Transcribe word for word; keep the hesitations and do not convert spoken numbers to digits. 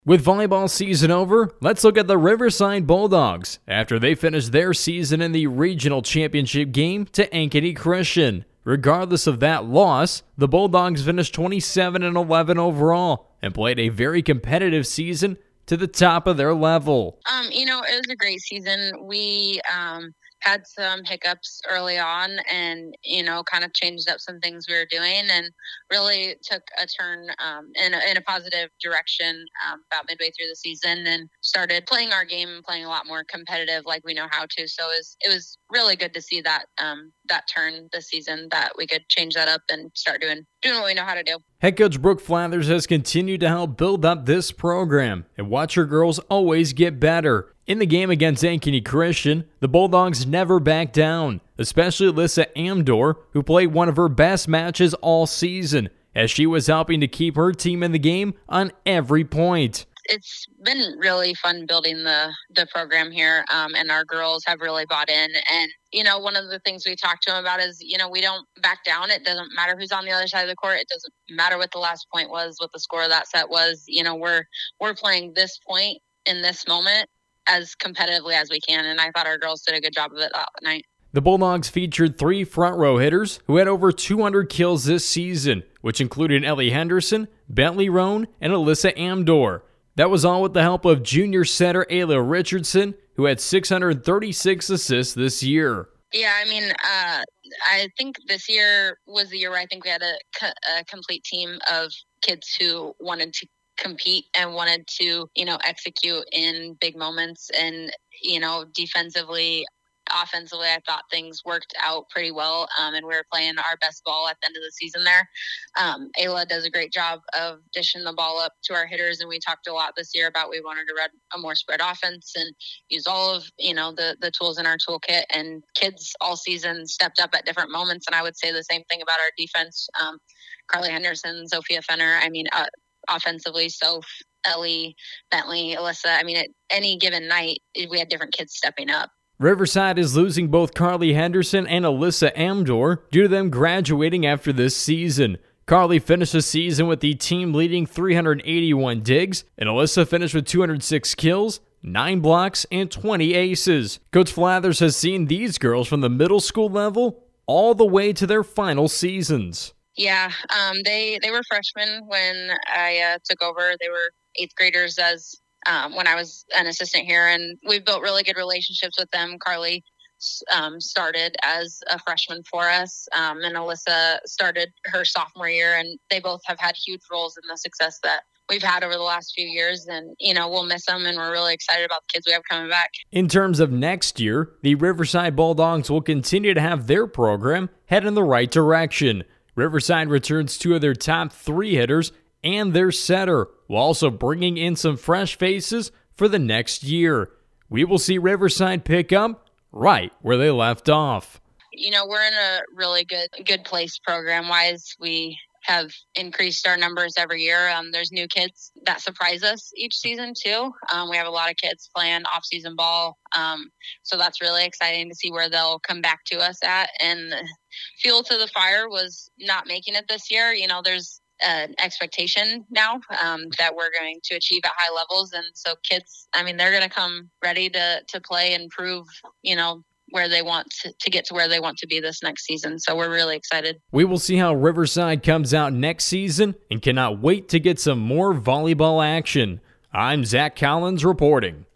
With volleyball season over, let's look at the Riverside Bulldogs after they finished their season in the regional championship game to Ankeny Christian. Regardless of that loss, the Bulldogs finished twenty-seven and eleven overall and played a very competitive season to the top of their level. Um, you know, it was a great season. We um, had some hiccups early on and, you know, kind of changed up some things we were doing and really took a turn um, in, a, in a positive direction um, about midway through the season and started playing our game and playing a lot more competitive like we know how to. So it was, it was really good to see that um, that turn this season, that we could change that up and start doing doing what we know how to do. Head coach Brooke Flathers has continued to help build up this program and watch her girls always get better. In the game against Ankeny Christian, the Bulldogs never backed down, especially Alyssa Amdor, who played one of her best matches all season, as she was helping to keep her team in the game on every point. It's been really fun building the, the program here, um, and our girls have really bought in. And, you know, one of the things we talked to them about is, you know, we don't back down. It doesn't matter who's on the other side of the court. It doesn't matter what the last point was, what the score of that set was. You know, we're we're playing this point in this moment as competitively as we can. And I thought our girls did a good job of it that night. The Bulldogs featured three front row hitters who had over two hundred kills this season, which included Ellie Henderson, Bentley Roan, and Alyssa Amdor. That was all with the help of junior setter Ayla Richardson, who had six hundred thirty-six assists this year. Yeah, I mean, uh, I think this year was the year where I think we had a, a complete team of kids who wanted to compete and wanted to, you know, execute in big moments. And, you know, defensively, offensively, I thought things worked out pretty well, um, and we were playing our best ball at the end of the season there. Um, Ayla does a great job of dishing the ball up to our hitters, and we talked a lot this year about we wanted to run a more spread offense and use all of, you know, the, the tools in our toolkit, and kids all season stepped up at different moments, and I would say the same thing about our defense. Um, Carly Henderson, Sophia Fenner, I mean, uh, offensively, Soph, Ellie, Bentley, Alyssa, I mean, at any given night, we had different kids stepping up. Riverside is losing both Carly Henderson and Alyssa Amdor due to them graduating after this season. Carly finished the season with the team-leading three hundred eighty-one digs, and Alyssa finished with two hundred six kills, nine blocks, and twenty aces. Coach Flathers has seen these girls from the middle school level all the way to their final seasons. Yeah, um, they, they were freshmen when I uh, took over. They were eighth graders as Um, when I was an assistant here, and we've built really good relationships with them. Carly um, started as a freshman for us, um, and Alyssa started her sophomore year, and they both have had huge roles in the success that we've had over the last few years, and, you know, we'll miss them, and we're really excited about the kids we have coming back. In terms of next year, the Riverside Bulldogs will continue to have their program head in the right direction. Riverside returns two of their top three hitters and their setter, while also bringing in some fresh faces for the next year. We will see Riverside pick up right where they left off. You know, we're in a really good good place program-wise. We have increased our numbers every year. Um, there's new kids that surprise us each season, too. Um, we have a lot of kids playing off-season ball, um, so that's really exciting to see where they'll come back to us at. And fuel to the fire was not making it this year. You know, there's an expectation now um, that we're going to achieve at high levels. And so kids, I mean, they're going to come ready to, to play and prove, you know, where they want to, to get to where they want to be this next season. So we're really excited. We will see how Riverside comes out next season and cannot wait to get some more volleyball action. I'm Zach Collins reporting.